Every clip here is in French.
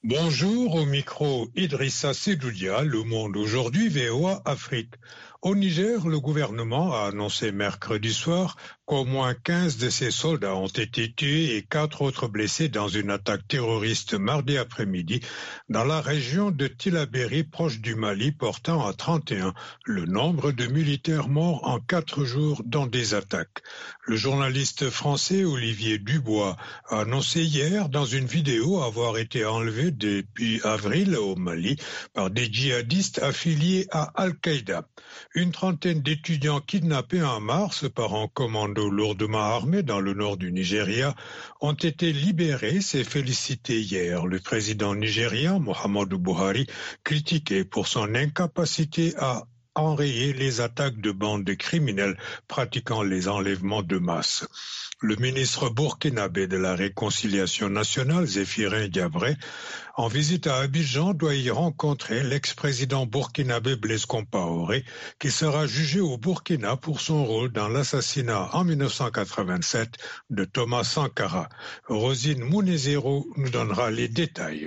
Bonjour, au micro Idrissa Sedoudia, Le Monde aujourd'hui, VOA Afrique. Au Niger, le gouvernement a annoncé mercredi soir qu'au moins 15 de ses soldats ont été tués et 4 autres blessés dans une attaque terroriste mardi après-midi dans la région de Tillabéri, proche du Mali, portant à 31 le nombre de militaires morts en 4 jours dans des attaques. Le journaliste français Olivier Dubois a annoncé hier dans une vidéo avoir été enlevé depuis avril au Mali par des djihadistes affiliés à Al-Qaïda. Une trentaine d'étudiants kidnappés en mars par un commando lourdement armé dans le nord du Nigeria ont été libérés, s'est félicité hier le président nigérian Muhammadu Buhari, critiqué pour son incapacité à enrayer les attaques de bandes de criminels pratiquant les enlèvements de masse. Le ministre burkinabé de la Réconciliation nationale, Zéphirin Diabré, en visite à Abidjan, doit y rencontrer l'ex-président burkinabé Blaise Compaoré, qui sera jugé au Burkina pour son rôle dans l'assassinat en 1987 de Thomas Sankara. Rosine Mounezero nous donnera les détails.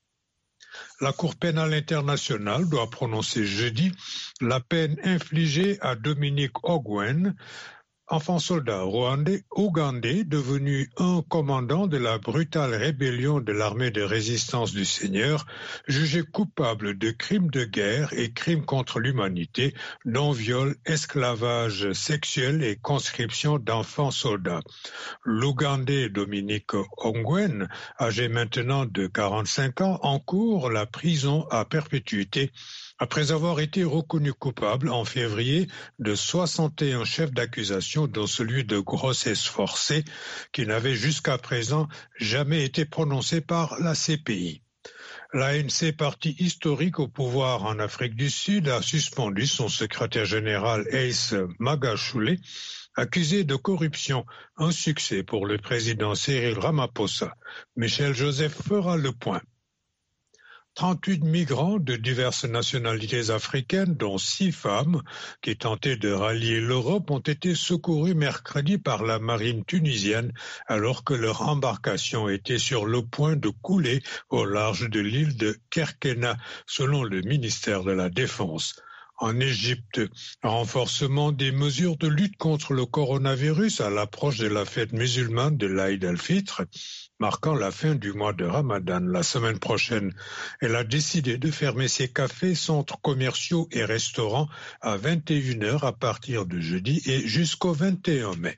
La Cour pénale internationale doit prononcer jeudi la peine infligée à Dominique Ongwen, enfant soldat ougandais devenu un commandant de la brutale rébellion de l'armée de résistance du Seigneur, jugé coupable de crimes de guerre et crimes contre l'humanité, dont viol, esclavage sexuel et conscription d'enfants soldats. L'Ougandais Dominique Ongwen, âgé maintenant de 45 ans, encourt la prison à perpétuité après avoir été reconnu coupable en février de 61 chefs d'accusation, dont celui de grossesse forcée, qui n'avait jusqu'à présent jamais été prononcé par la CPI. L'ANC, parti historique au pouvoir en Afrique du Sud, a suspendu son secrétaire général Ace Magashule, accusé de corruption, un succès pour le président Cyril Ramaphosa. Michel Joseph fera le point. 38 migrants de diverses nationalités africaines, dont 6 femmes, qui tentaient de rallier l'Europe, ont été secourus mercredi par la marine tunisienne alors que leur embarcation était sur le point de couler au large de l'île de Kerkena, selon le ministère de la Défense. En Égypte, renforcement des mesures de lutte contre le coronavirus à l'approche de la fête musulmane de l'Aïd al-Fitr, marquant la fin du mois de Ramadan la semaine prochaine. Elle a décidé de fermer ses cafés, centres commerciaux et restaurants à 21h à partir de jeudi et jusqu'au 21 mai.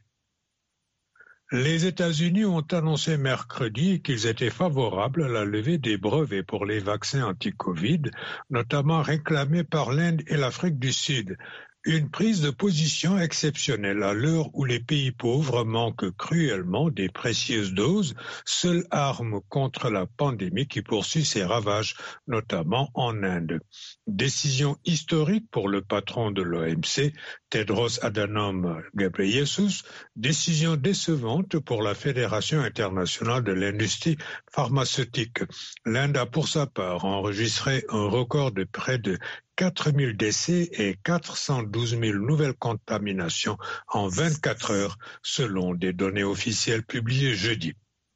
Les États-Unis ont annoncé mercredi qu'ils étaient favorables à la levée des brevets pour les vaccins anti-Covid, notamment réclamés par l'Inde et l'Afrique du Sud. Une prise de position exceptionnelle à l'heure où les pays pauvres manquent cruellement des précieuses doses, seule arme contre la pandémie qui poursuit ses ravages, notamment en Inde. Décision historique pour le patron de l'OMC, Tedros Adhanom Ghebreyesus, décision décevante pour la Fédération internationale de l'industrie pharmaceutique. L'Inde a pour sa part enregistré un record de près de 4 000 décès et 412 000 nouvelles contaminations en 24 heures, selon des données officielles publiées jeudi.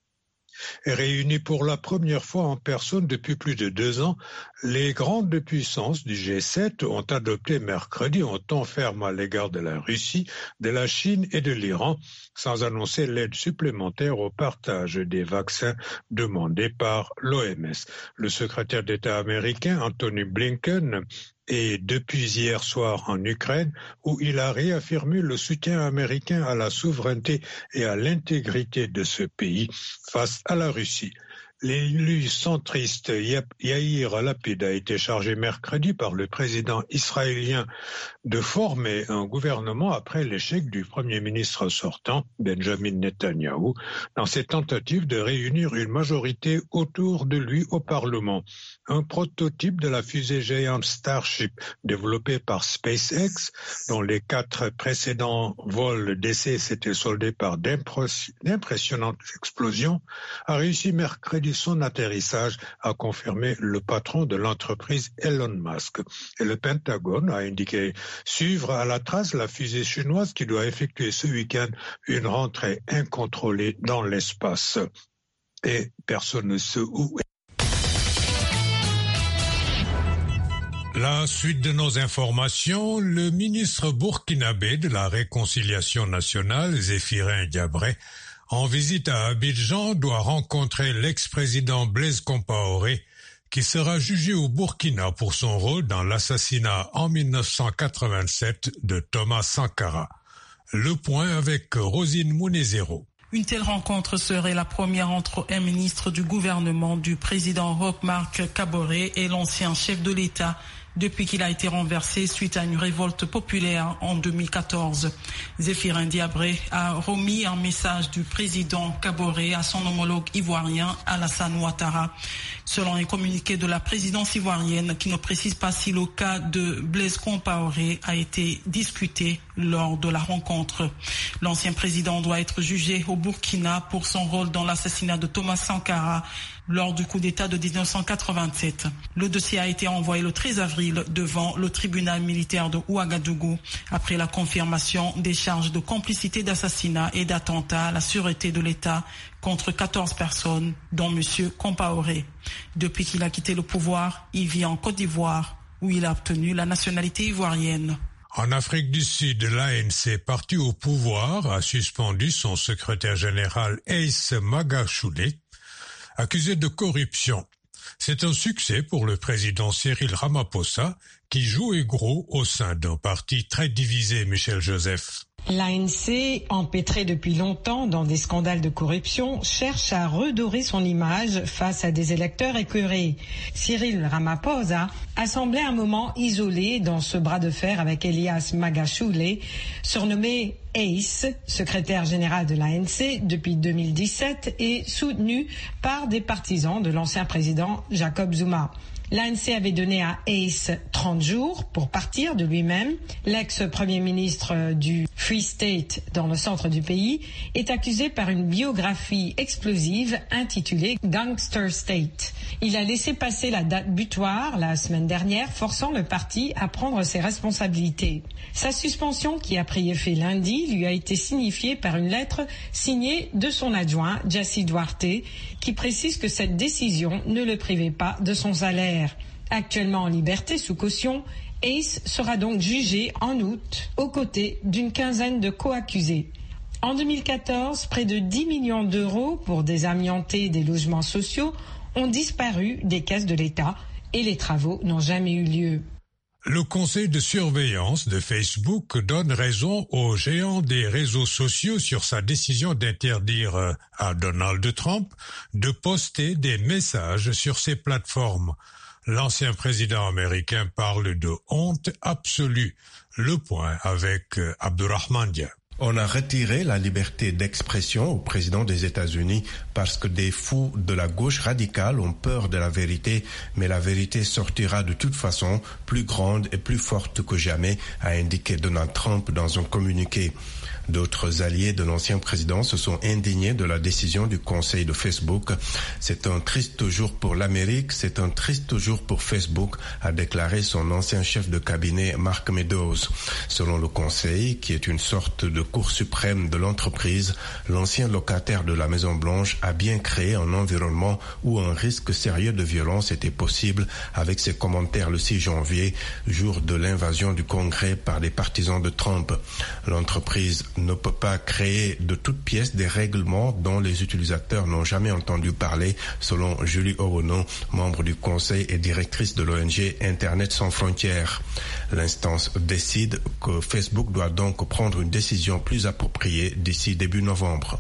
Réunis pour la première fois en personne depuis plus de 2 ans, les grandes puissances du G7 ont adopté mercredi un ton ferme à l'égard de la Russie, de la Chine et de l'Iran, sans annoncer l'aide supplémentaire au partage des vaccins demandés par l'OMS. Le secrétaire d'État américain Anthony Blinken est depuis hier soir en Ukraine, où il a réaffirmé le soutien américain à la souveraineté et à l'intégrité de ce pays face à la Russie. L'élu centriste Yair Lapid a été chargé mercredi par le président israélien de former un gouvernement après l'échec du premier ministre sortant, Benjamin Netanyahou, dans ses tentatives de réunir une majorité autour de lui au Parlement. Un prototype de la fusée géante Starship développée par SpaceX, dont les 4 précédents vols d'essai s'étaient soldés par d'impressionnantes explosions, a réussi mercredi son atterrissage, a confirmé le patron de l'entreprise Elon Musk. Et le Pentagone a indiqué suivre à la trace la fusée chinoise qui doit effectuer ce week-end une rentrée incontrôlée dans l'espace. Et personne ne sait où. La suite de nos informations, le ministre burkinabé de la Réconciliation nationale, Zéphirin Diabré, en visite à Abidjan, doit rencontrer l'ex-président Blaise Compaoré, qui sera jugé au Burkina pour son rôle dans l'assassinat en 1987 de Thomas Sankara. Le point avec Rosine Mounezero. Une telle rencontre serait la première entre un ministre du gouvernement du président Roch-Marc Kaboré et l'ancien chef de l'État depuis qu'il a été renversé suite à une révolte populaire en 2014. Zéphirin Diabré a remis un message du président Kaboré à son homologue ivoirien Alassane Ouattara. Selon un communiqué de la présidence ivoirienne qui ne précise pas si le cas de Blaise Compaoré a été discuté lors de la rencontre. L'ancien président doit être jugé au Burkina pour son rôle dans l'assassinat de Thomas Sankara lors du coup d'État de 1987. Le dossier a été envoyé le 13 avril devant le tribunal militaire de Ouagadougou après la confirmation des charges de complicité d'assassinat et d'attentat à la sûreté de l'État contre 14 personnes, dont M. Compaoré. Depuis qu'il a quitté le pouvoir, il vit en Côte d'Ivoire, où il a obtenu la nationalité ivoirienne. En Afrique du Sud, l'ANC, parti au pouvoir, a suspendu son secrétaire général Aïs Magachoulé, accusé de corruption. C'est un succès pour le président Cyril Ramaphosa, qui jouait gros au sein d'un parti très divisé, Michel Joseph. L'ANC, empêtrée depuis longtemps dans des scandales de corruption, cherche à redorer son image face à des électeurs écœurés. Cyril Ramaphosa a semblé un moment isolé dans ce bras de fer avec Elias Magachoulé, surnommé Ace, secrétaire général de l'ANC depuis 2017 et soutenu par des partisans de l'ancien président Jacob Zuma. L'ANC avait donné à Ace 30 jours pour partir de lui-même. L'ex-premier ministre du Free State dans le centre du pays est accusé par une biographie explosive intitulée Gangster State. Il a laissé passer la date butoir la semaine dernière, forçant le parti à prendre ses responsabilités. Sa suspension, qui a pris effet lundi, lui a été signifiée par une lettre signée de son adjoint, Jassi Duarte, qui précise que cette décision ne le privait pas de son salaire. Actuellement en liberté sous caution, Ace sera donc jugé en août aux côtés d'une quinzaine de co-accusés. En 2014, près de 10 millions d'euros pour désamianter des logements sociaux ont disparu des caisses de l'État et les travaux n'ont jamais eu lieu. Le conseil de surveillance de Facebook donne raison aux géants des réseaux sociaux sur sa décision d'interdire à Donald Trump de poster des messages sur ses plateformes. L'ancien président américain parle de honte absolue. Le point avec Abdurrahman Dia. On a retiré la liberté d'expression au président des États-Unis parce que des fous de la gauche radicale ont peur de la vérité, mais la vérité sortira de toute façon plus grande et plus forte que jamais, a indiqué Donald Trump dans un communiqué. D'autres alliés de l'ancien président se sont indignés de la décision du conseil de Facebook. C'est un triste jour pour l'Amérique, c'est un triste jour pour Facebook, a déclaré son ancien chef de cabinet Mark Meadows. Selon le conseil, qui est une sorte de cour suprême de l'entreprise, l'ancien locataire de la Maison-Blanche a bien créé un environnement où un risque sérieux de violence était possible avec ses commentaires le 6 janvier, jour de l'invasion du Congrès par les partisans de Trump. L'entreprise ne peut pas créer de toutes pièces des règlements dont les utilisateurs n'ont jamais entendu parler, selon Julie Orono, membre du conseil et directrice de l'ONG Internet sans frontières. L'instance décide que Facebook doit donc prendre une décision plus appropriée d'ici début novembre.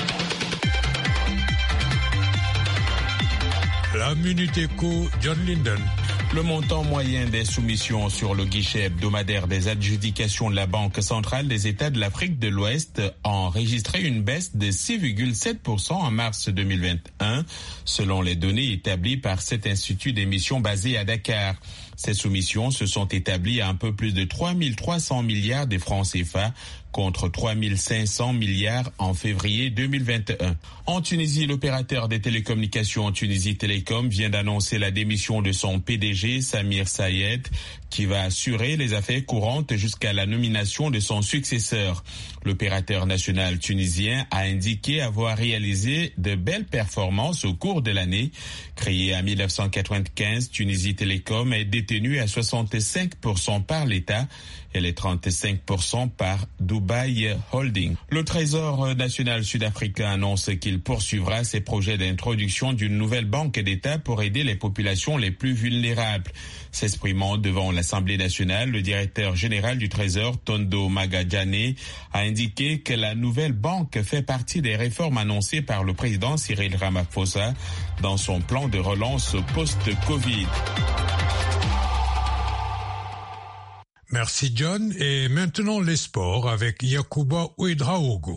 La Minute Éco, John Linden. Le montant moyen des soumissions sur le guichet hebdomadaire des adjudications de la Banque centrale des États de l'Afrique de l'Ouest a enregistré une baisse de 6,7% en mars 2021, selon les données établies par cet institut d'émission basé à Dakar. Ces soumissions se sont établies à un peu plus de 3 300 milliards de francs CFA contre 3 500 milliards en février 2021. En Tunisie, l'opérateur des télécommunications Tunisie Télécom vient d'annoncer la démission de son PDG Samir Sayed, qui va assurer les affaires courantes jusqu'à la nomination de son successeur. L'opérateur national tunisien a indiqué avoir réalisé de belles performances au cours de l'année. Créée en 1995, Tunisie Télécom est détenue à 65% par l'État et les 35% par Dubai Holding. Le Trésor national sud-africain annonce qu'il poursuivra ses projets d'introduction d'une nouvelle banque d'État pour aider les populations les plus vulnérables. S'exprimant devant l'Assemblée nationale, le directeur général du Trésor, Tondo Magajane, a indiqué que la nouvelle banque fait partie des réformes annoncées par le président Cyril Ramaphosa dans son plan de relance post-Covid. Merci John. Et maintenant les sports avec Yacouba Ouedraogo.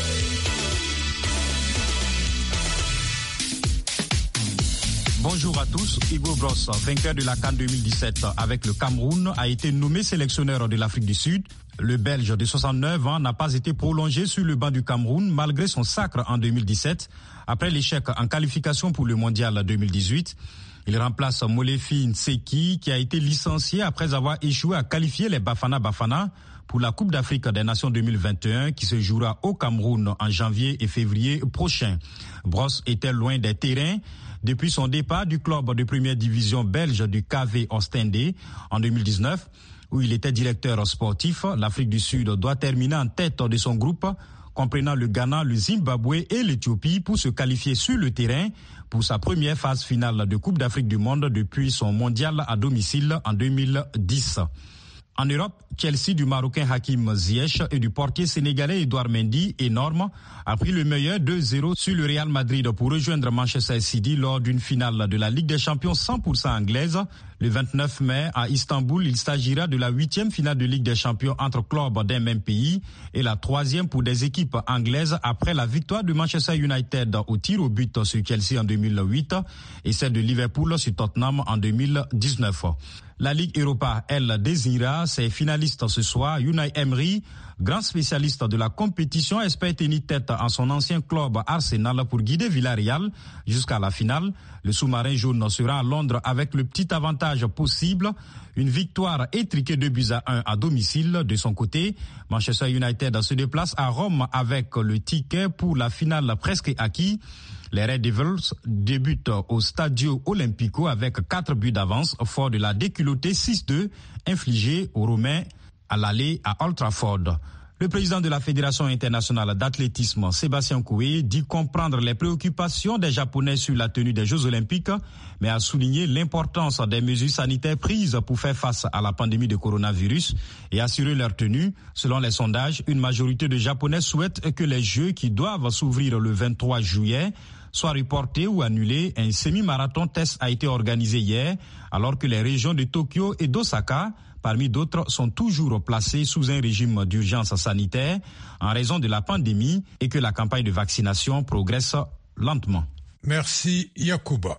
Bonjour à tous. Hugo Bross, vainqueur de la CAN 2017 avec le Cameroun, a été nommé sélectionneur de l'Afrique du Sud. Le Belge de 69 ans n'a pas été prolongé sur le banc du Cameroun malgré son sacre en 2017. Après l'échec en qualification pour le Mondial 2018, il remplace Molefi Nseki qui a été licencié après avoir échoué à qualifier les Bafana Bafana pour la Coupe d'Afrique des Nations 2021 qui se jouera au Cameroun en janvier et février prochain. Bross était loin des terrains depuis son départ du club de première division belge du KV Ostende en 2019, où il était directeur sportif. L'Afrique du Sud doit terminer en tête de son groupe, comprenant le Ghana, le Zimbabwe et l'Éthiopie, pour se qualifier sur le terrain pour sa première phase finale de Coupe d'Afrique du Monde depuis son mondial à domicile en 2010. En Europe, Chelsea du Marocain Hakim Ziyech et du portier sénégalais Edouard Mendy, énorme, a pris le meilleur 2-0 sur le Real Madrid pour rejoindre Manchester City lors d'une finale de la Ligue des Champions 100% anglaise. Le 29 mai, à Istanbul, il s'agira de la 8e finale de Ligue des Champions entre clubs d'un même pays et la 3e pour des équipes anglaises après la victoire de Manchester United au tir au but sur Chelsea en 2008 et celle de Liverpool sur Tottenham en 2019. La Ligue Europa, elle, désignera ses finalistes ce soir. Unai Emery, grand spécialiste de la compétition, espère tenir tête en son ancien club Arsenal pour guider Villarreal jusqu'à la finale. Le sous-marin jaune sera à Londres avec le petit avantage possible, une victoire étriquée 2-1 à domicile. De son côté, Manchester United se déplace à Rome avec le ticket pour la finale presque acquis. Les Red Devils débutent au Stadio Olimpico avec 4 buts d'avance, fort de la déculottée 6-2 infligée aux Romains à l'aller à Old Trafford. Le président de la Fédération internationale d'athlétisme, Sébastien Coe, dit comprendre les préoccupations des Japonais sur la tenue des Jeux olympiques, mais a souligné l'importance des mesures sanitaires prises pour faire face à la pandémie de coronavirus et assurer leur tenue. Selon les sondages, une majorité de Japonais souhaitent que les Jeux qui doivent s'ouvrir le 23 juillet soient reportés ou annulés. Un semi-marathon test a été organisé hier, alors que les régions de Tokyo et d'Osaka, parmi d'autres, sont toujours placées sous un régime d'urgence sanitaire en raison de la pandémie et que la campagne de vaccination progresse lentement. Merci Yacouba.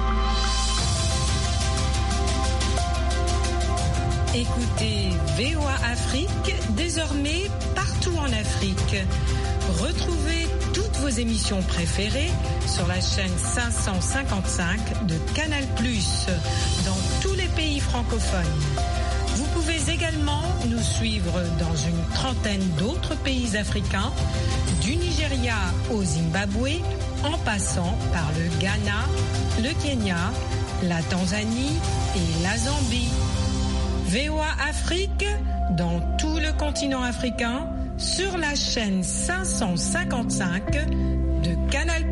Écoutez VOA Afrique, désormais partout en Afrique. Retrouvez toutes vos émissions préférées sur la chaîne 555 de Canal+, dans tous les pays francophones. Vous pouvez également nous suivre dans une trentaine d'autres pays africains, du Nigeria au Zimbabwe, en passant par le Ghana, le Kenya, la Tanzanie et la Zambie. VOA Afrique, dans tout le continent africain, sur la chaîne 555 de Canal+.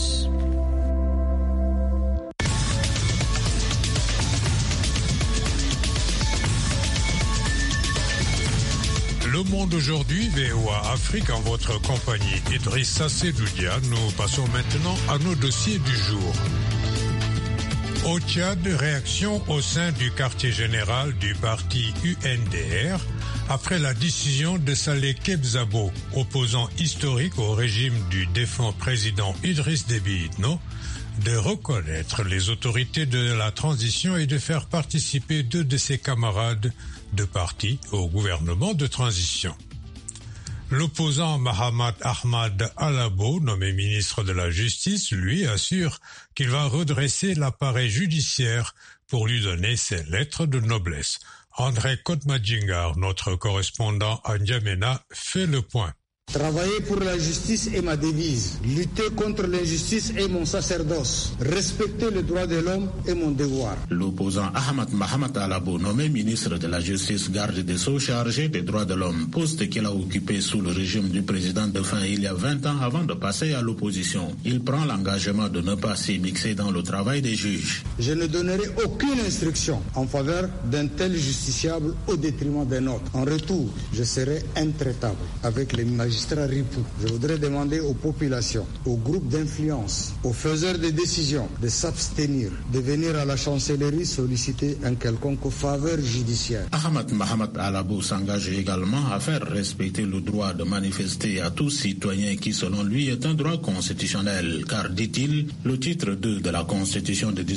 Le Monde aujourd'hui, VOA Afrique, en votre compagnie Idrissa Sedoudia. Nous passons maintenant à nos dossiers du jour. Au Tchad, réaction au sein du quartier général du parti UNDR après la décision de Saleh Kebzabo, opposant historique au régime du défunt président Idriss Déby Itno, de reconnaître les autorités de la transition et de faire participer 2 de ses camarades de parti au gouvernement de transition. L'opposant Mahamat Ahmad Alabo, nommé ministre de la Justice, lui assure qu'il va redresser l'appareil judiciaire pour lui donner ses lettres de noblesse. André Kotmadjingar, notre correspondant à N'Djamena, fait le point. Travailler pour la justice est ma devise. Lutter contre l'injustice est mon sacerdoce. Respecter les droits de l'homme est mon devoir. L'opposant Ahmad Mahamat Alabo, nommé ministre de la Justice, garde des Sceaux chargé des droits de l'homme, poste qu'il a occupé sous le régime du président défunt il y a 20 ans avant de passer à l'opposition. Il prend l'engagement de ne pas s'y mixer dans le travail des juges. Je ne donnerai aucune instruction en faveur d'un tel justiciable au détriment d'un autre. En retour, je serai intraitable avec les magistrats. Je voudrais demander aux populations, aux groupes d'influence, aux faiseurs de décisions de s'abstenir de venir à la chancellerie solliciter un quelconque faveur judiciaire. Ahmad Mahamat Alabo s'engage également à faire respecter le droit de manifester à tout citoyen qui, selon lui, est un droit constitutionnel. Car, dit-il, le titre 2 de la Constitution de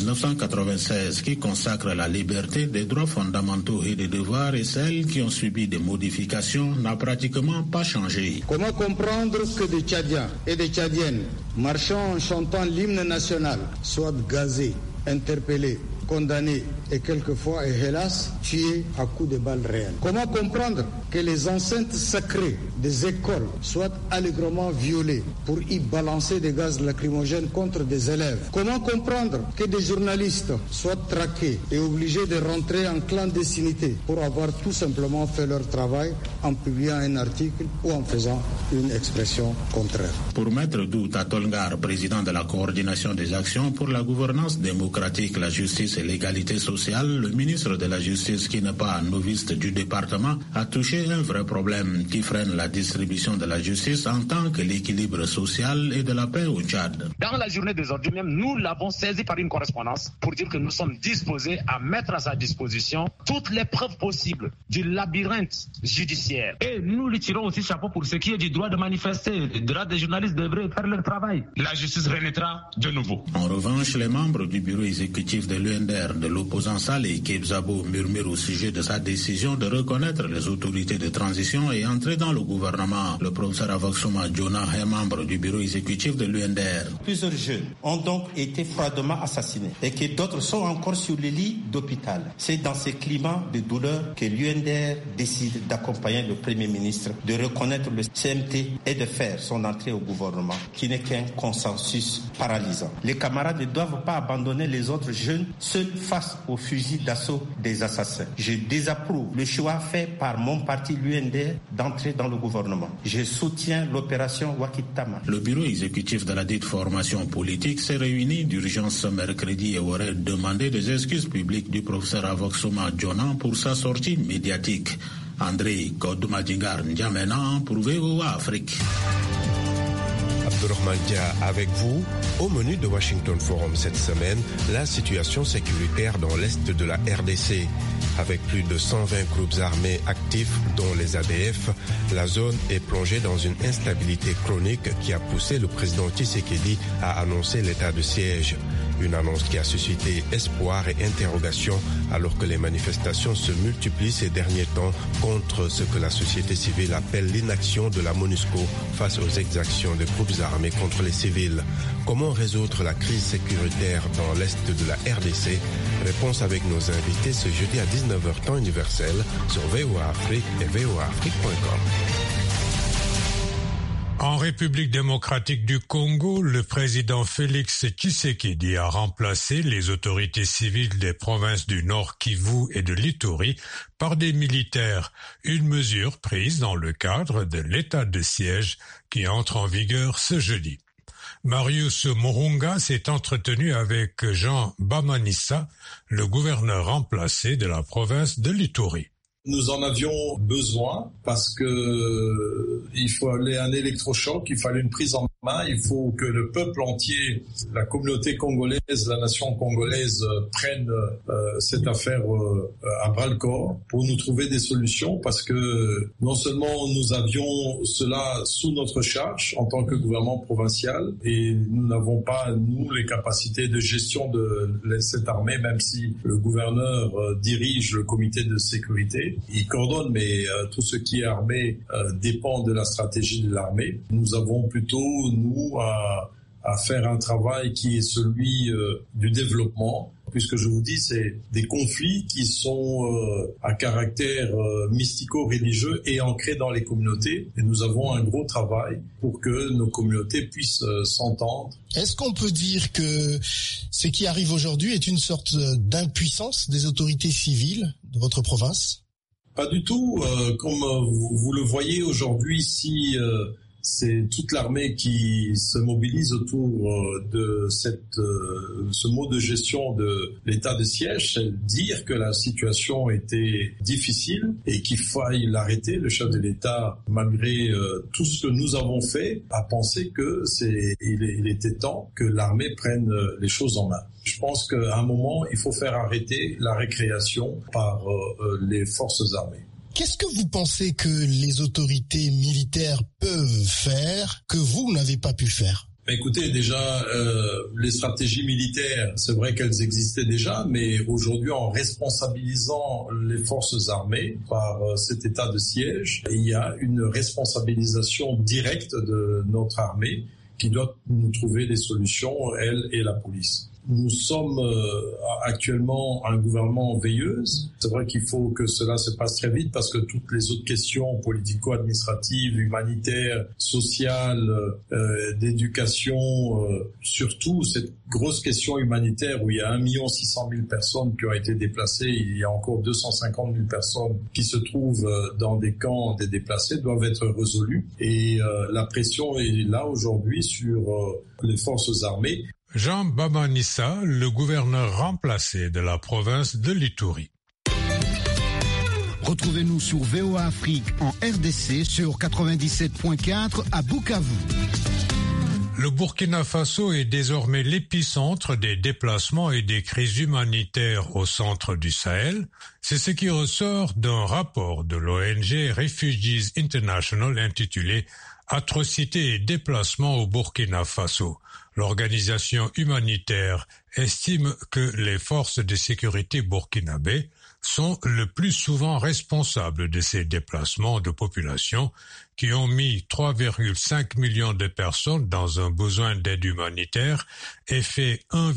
1996 qui consacre la liberté des droits fondamentaux et des devoirs et celles qui ont subi des modifications n'a pratiquement pas changé. Comment comprendre que des Tchadiens et des Tchadiennes marchant en chantant l'hymne national soient gazés, interpellés, condamnés et quelquefois, et hélas, tués à coups de balles réelles? Comment comprendre que les enceintes sacrées des écoles soient allègrement violées pour y balancer des gaz lacrymogènes contre des élèves? Comment comprendre que des journalistes soient traqués et obligés de rentrer en clandestinité pour avoir tout simplement fait leur travail en publiant un article ou en faisant une expression contraire? Pour Maître Douta Tolngar, président de la coordination des actions pour la gouvernance démocratique, la justice et l'égalité sociale, le ministre de la Justice, qui n'est pas novice du département, a touché un vrai problème qui freine la distribution de la justice en tant que l'équilibre social et de la paix au Tchad. Dans la journée d'aujourd'hui même, nous l'avons saisi par une correspondance pour dire que nous sommes disposés à mettre à sa disposition toutes les preuves possibles du labyrinthe judiciaire. Et nous lui tirons aussi chapeau pour ce qui est du droit de manifester. Le droit des journalistes devraient faire leur travail. La justice renaîtra de nouveau. En revanche, les membres du bureau exécutif de l'UNDR, de l'opposant Saleh Kebzabo, murmurent au sujet de sa décision de reconnaître les autorités de transition et entrer dans le gouvernement. Le professeur Avaxoma Jonah est membre du bureau exécutif de l'UNDR. Plusieurs jeunes ont donc été froidement assassinés et que d'autres sont encore sur les lits d'hôpital. C'est dans ces climats de douleur que l'UNDR décide d'accompagner le Premier ministre, de reconnaître le CMT et de faire son entrée au gouvernement, qui n'est qu'un consensus paralysant. Les camarades ne doivent pas abandonner les autres jeunes seuls face au fusil d'assaut des assassins. Je désapprouve le choix fait par mon parti, l'UNDR, d'entrer dans le gouvernement. Je soutiens l'opération Wakitama. Le bureau exécutif de la dite formation politique s'est réuni d'urgence ce mercredi et aurait demandé des excuses publiques du professeur Avaxoma Jonah pour sa sortie médiatique. André Kodoumadingar N'Djamena pour VOA Afrique. Abdourahmane Dia avec vous. Au menu de Washington Forum cette semaine, la situation sécuritaire dans l'est de la RDC. Avec plus de 120 groupes armés actifs, dont les ADF, la zone est plongée dans une instabilité chronique qui a poussé le président Tshisekedi à annoncer l'état de siège. Une annonce qui a suscité espoir et interrogation alors que les manifestations se multiplient ces derniers temps contre ce que la société civile appelle l'inaction de la MONUSCO face aux exactions des groupes armés contre les civils. Comment résoudre la crise sécuritaire dans l'est de la RDC? Réponse avec nos invités ce jeudi à 19h temps universel sur VOA Afrique et voaafrique.com. En République démocratique du Congo, le président Félix Tshisekedi a remplacé les autorités civiles des provinces du Nord Kivu et de l'Ituri par des militaires, une mesure prise dans le cadre de l'état de siège qui entre en vigueur ce jeudi. Marius Murunga s'est entretenu avec Jean Bamanissa, le gouverneur remplacé de la province de l'Ituri. Nous en avions besoin parce que il fallait un électrochoc, il fallait une prise en Il faut que le peuple entier, la communauté congolaise, la nation congolaise prenne cette affaire à bras-le-corps pour nous trouver des solutions, parce que non seulement nous avions cela sous notre charge en tant que gouvernement provincial, et nous n'avons pas, nous, les capacités de gestion de cette armée, même si le gouverneur dirige le comité de sécurité. Il coordonne, mais tout ce qui est armé dépend de la stratégie de l'armée. Nous avons plutôt, nous, à faire un travail qui est celui du développement, puisque je vous dis, c'est des conflits qui sont à caractère mystico-religieux et ancrés dans les communautés. Et nous avons un gros travail pour que nos communautés puissent s'entendre. Est-ce qu'on peut dire que ce qui arrive aujourd'hui est une sorte d'impuissance des autorités civiles de votre province ? Pas du tout. Comme vous le voyez aujourd'hui, si c'est toute l'armée qui se mobilise autour de ce mode de gestion de l'état de siège, c'est dire que la situation était difficile et qu'il faille l'arrêter. Le chef de l'État, malgré tout ce que nous avons fait, a pensé que il était temps que l'armée prenne les choses en main. Je pense qu'à un moment, il faut faire arrêter la récréation par les forces armées. Qu'est-ce que vous pensez que les autorités militaires peuvent faire que vous n'avez pas pu faire ? Écoutez, déjà, les stratégies militaires, c'est vrai qu'elles existaient déjà, mais aujourd'hui, en responsabilisant les forces armées par cet état de siège, il y a une responsabilisation directe de notre armée qui doit nous trouver des solutions, elle et la police. Nous sommes actuellement un gouvernement veilleuse. C'est vrai qu'il faut que cela se passe très vite parce que toutes les autres questions politico-administratives, humanitaires, sociales, d'éducation, surtout cette grosse question humanitaire où il y a 1 600 000 personnes qui ont été déplacées, il y a encore 250 000 personnes qui se trouvent dans des camps des déplacés, doivent être résolues. Et la pression est là aujourd'hui sur les forces armées. Jean Babanissa, le gouverneur remplacé de la province de l'Ituri. Retrouvez-nous sur VOA Afrique en RDC sur 97.4 à Bukavu. Le Burkina Faso est désormais l'épicentre des déplacements et des crises humanitaires au centre du Sahel. C'est ce qui ressort d'un rapport de l'ONG Refugees International intitulé « Atrocités et déplacements au Burkina Faso ». L'organisation humanitaire estime que les forces de sécurité burkinabées sont le plus souvent responsables de ces déplacements de population qui ont mis 3,5 millions de personnes dans un besoin d'aide humanitaire et fait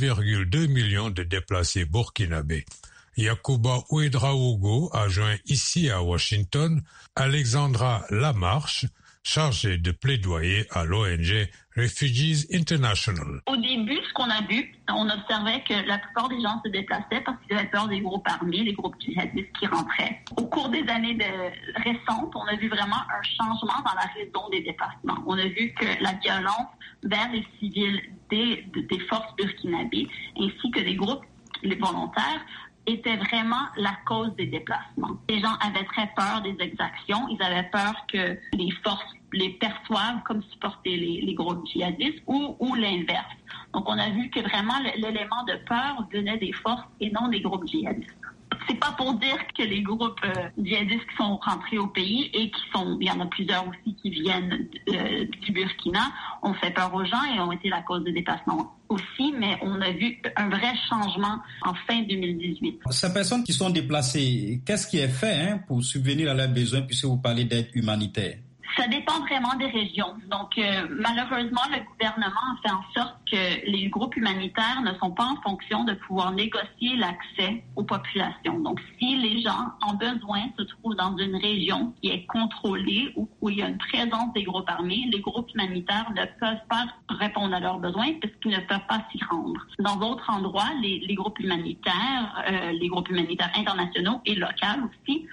1,2 million de déplacés burkinabés. Yacouba Ouedraogo a joint ici à Washington Alexandra Lamarche, chargée de plaidoyer à l'ONG Refugees International. Au début, ce qu'on a vu, on observait que la plupart des gens se déplaçaient parce qu'ils avaient peur des groupes armés, les groupes djihadistes qui rentraient. Au cours des années récentes, on a vu vraiment un changement dans la raison des déplacements. On a vu que la violence vers les civils des forces burkinabées ainsi que des groupes, les volontaires, était vraiment la cause des déplacements. Les gens avaient très peur des exactions. Ils avaient peur que les forces les perçoivent comme supporter les groupes djihadistes ou l'inverse. Donc, on a vu que vraiment l'élément de peur venait des forces et non des groupes djihadistes. C'est pas pour dire que les groupes djihadistes qui sont rentrés au pays et il y en a plusieurs aussi qui viennent du Burkina, ont fait peur aux gens et ont été la cause de déplacement aussi, mais on a vu un vrai changement en fin 2018. Ces personnes qui sont déplacées, qu'est-ce qui est fait pour subvenir à leurs besoins puisque vous parlez d'aide humanitaire? Ça dépend vraiment des régions. Donc, malheureusement, le gouvernement a fait en sorte que les groupes humanitaires ne sont pas en fonction de pouvoir négocier l'accès aux populations. Donc, si les gens en besoin se trouvent dans une région qui est contrôlée ou où il y a une présence des groupes armés, les groupes humanitaires ne peuvent pas répondre à leurs besoins parce qu'ils ne peuvent pas s'y rendre. Dans d'autres endroits, les groupes humanitaires internationaux et locaux aussi,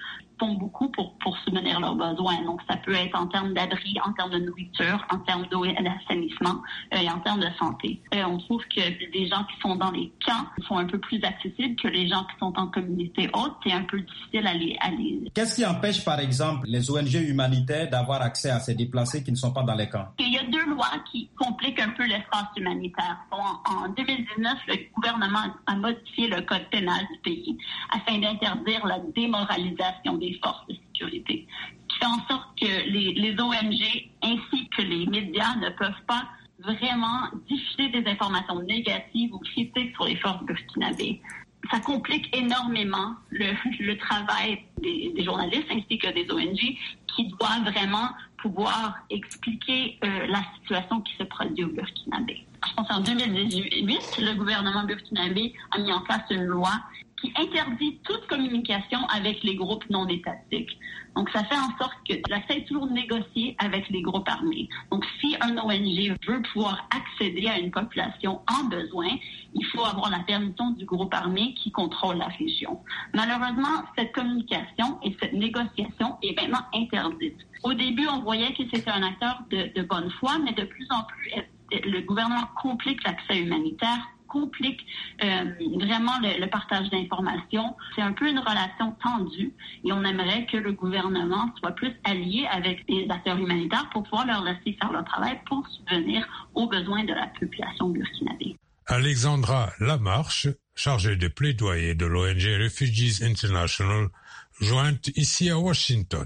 font beaucoup pour subvenir leurs besoins. Donc, ça peut être en termes d'abri, en termes de nourriture, en termes d'eau et d'assainissement et en termes de santé. On trouve que les gens qui sont dans les camps sont un peu plus accessibles que les gens qui sont en communauté haute. C'est un peu difficile à les... Qu'est-ce qui empêche, par exemple, les ONG humanitaires d'avoir accès à ces déplacés qui ne sont pas dans les camps? Il y a 2 lois qui compliquent un peu l'espace humanitaire. En 2019, le gouvernement a modifié le code pénal du pays afin d'interdire la démoralisation des forces de sécurité, qui fait en sorte que les ONG ainsi que les médias ne peuvent pas vraiment diffuser des informations négatives ou critiques sur les forces burkinabées. Ça complique énormément le travail des journalistes ainsi que des ONG qui doivent vraiment pouvoir expliquer la situation qui se produit au Burkinabé. Je pense qu'en 2018, le gouvernement burkinabé a mis en place une loi qui interdit toute communication avec les groupes non étatiques. Donc, ça fait en sorte que l'ACSA est toujours négocié avec les groupes armés. Donc, si un ONG veut pouvoir accéder à une population en besoin, il faut avoir la permission du groupe armé qui contrôle la région. Malheureusement, cette communication et cette négociation est maintenant interdite. Au début, on voyait que c'était un acteur de bonne foi, mais de plus en plus, le gouvernement complique l'accès humanitaire, complique vraiment le partage d'informations. C'est un peu une relation tendue et on aimerait que le gouvernement soit plus allié avec les acteurs humanitaires pour pouvoir leur laisser faire leur travail pour subvenir aux besoins de la population burkinabé. Alexandra Lamarche, chargée des plaidoyers de l'ONG Refugees International, jointe ici à Washington.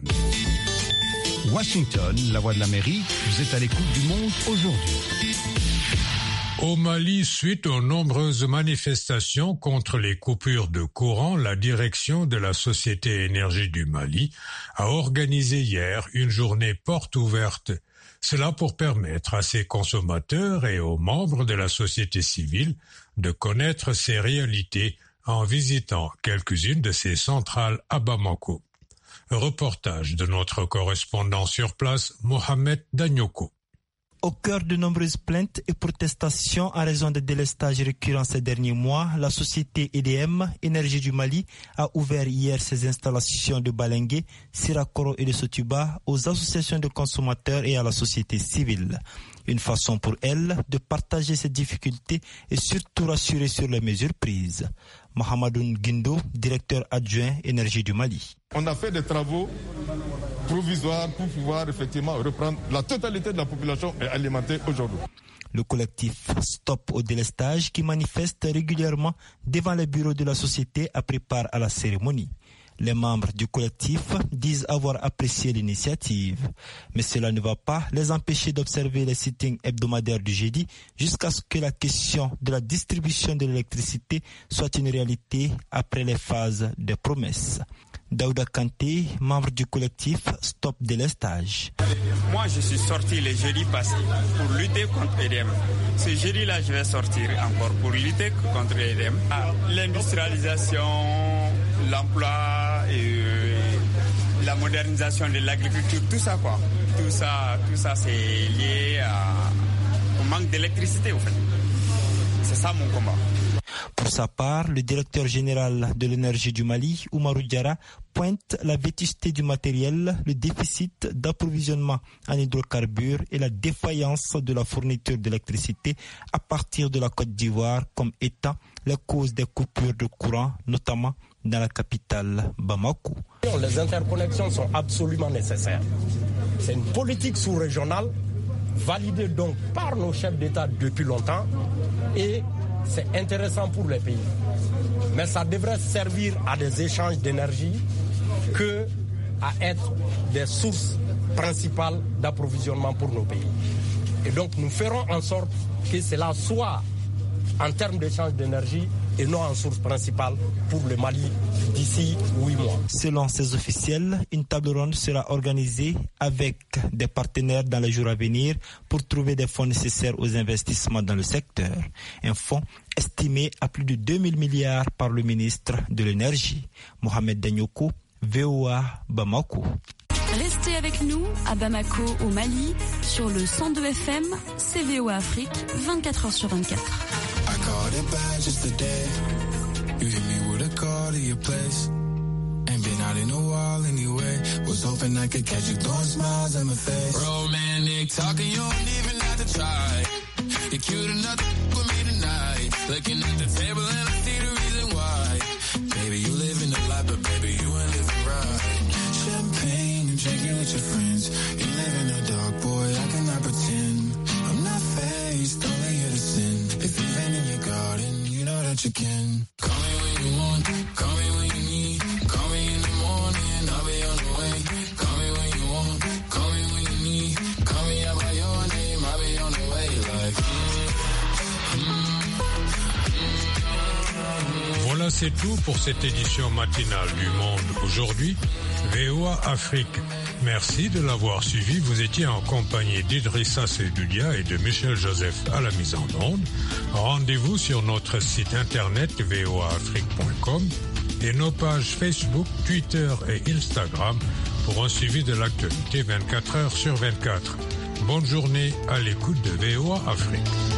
Washington, la voix de l'Amérique, vous êtes à l'écoute du monde aujourd'hui. Au Mali, suite aux nombreuses manifestations contre les coupures de courant, la direction de la Société Énergie du Mali a organisé hier une journée porte ouverte. Cela pour permettre à ses consommateurs et aux membres de la société civile de connaître ces réalités en visitant quelques-unes de ces centrales à Bamako. Reportage de notre correspondant sur place, Mohamed Danyoko. Au cœur de nombreuses plaintes et protestations en raison de délestages récurrents ces derniers mois, la société EDM, Énergie du Mali, a ouvert hier ses installations de Balengue, Sirakoro et de Sotuba aux associations de consommateurs et à la société civile. Une façon pour elle de partager ses difficultés et surtout rassurer sur les mesures prises. Mohamedoun Guindo, directeur adjoint Énergie du Mali. On a fait des travaux provisoires pour pouvoir effectivement reprendre la totalité de la population est alimentée aujourd'hui. Le collectif Stop au délestage qui manifeste régulièrement devant les bureaux de la société a pris part à la cérémonie. Les membres du collectif disent avoir apprécié l'initiative. Mais cela ne va pas les empêcher d'observer les sittings hebdomadaires du jeudi jusqu'à ce que la question de la distribution de l'électricité soit une réalité après les phases de promesses. Daouda Kanté, membre du collectif Stop Délestage. Moi, je suis sorti le jeudi passé pour lutter contre EDM. Ce jeudi-là, je vais sortir encore pour lutter contre EDM. L'industrialisation, l'emploi et la modernisation de l'agriculture, tout ça quoi. Tout ça c'est lié au manque d'électricité au fait. C'est ça mon combat. Pour sa part, le directeur général de l'énergie du Mali, Oumarou Diarra, pointe la vétusté du matériel, le déficit d'approvisionnement en hydrocarbures et la défaillance de la fourniture d'électricité à partir de la Côte d'Ivoire comme étant la cause des coupures de courant, notamment dans la capitale Bamako. Les interconnexions sont absolument nécessaires. C'est une politique sous-régionale validée donc par nos chefs d'État depuis longtemps et c'est intéressant pour les pays. Mais ça devrait servir à des échanges d'énergie que à être des sources principales d'approvisionnement pour nos pays. Et donc nous ferons en sorte que cela soit en termes d'échange d'énergie et non en source principale pour le Mali d'ici 8 mois. Selon ces officiels, une table ronde sera organisée avec des partenaires dans les jours à venir pour trouver des fonds nécessaires aux investissements dans le secteur. Un fonds estimé à plus de 2000 milliards par le ministre de l'Énergie. Mohamed Danyoko, VOA, Bamako. Restez avec nous à Bamako, au Mali, sur le 102 FM, CVO Afrique, 24h sur 24. I called it bad just today. You hit me with a call to your place. Ain't been not in a while anyway. Was hoping I could catch you throwing smiles in my face. Romantic talking, you don't even have to try. You're cute enough to with me tonight. Looking at the table and I see the reason why. Baby, you living the life, but baby, you ain't living right. Champagne and drinking with your friends. You live in the dark, boy, I cannot pretend. I'm not faced, only here to sin. If you've been in your garden, you know that you can. Call me when you want, call me when you need. Call me in the morning, I'll be on the way. Call me when you want, call me when you need. Call me out by your name, I'll be on the way. Like Voilà, c'est tout pour cette édition matinale du Monde aujourd'hui, VOA Afrique. Merci de l'avoir suivi. Vous étiez en compagnie d'Idrissa Seydoudia et de Michel Joseph à la mise en onde. Rendez-vous sur notre site internet voaafrique.com et nos pages Facebook, Twitter et Instagram pour un suivi de l'actualité 24 heures sur 24. Bonne journée à l'écoute de VOA Afrique.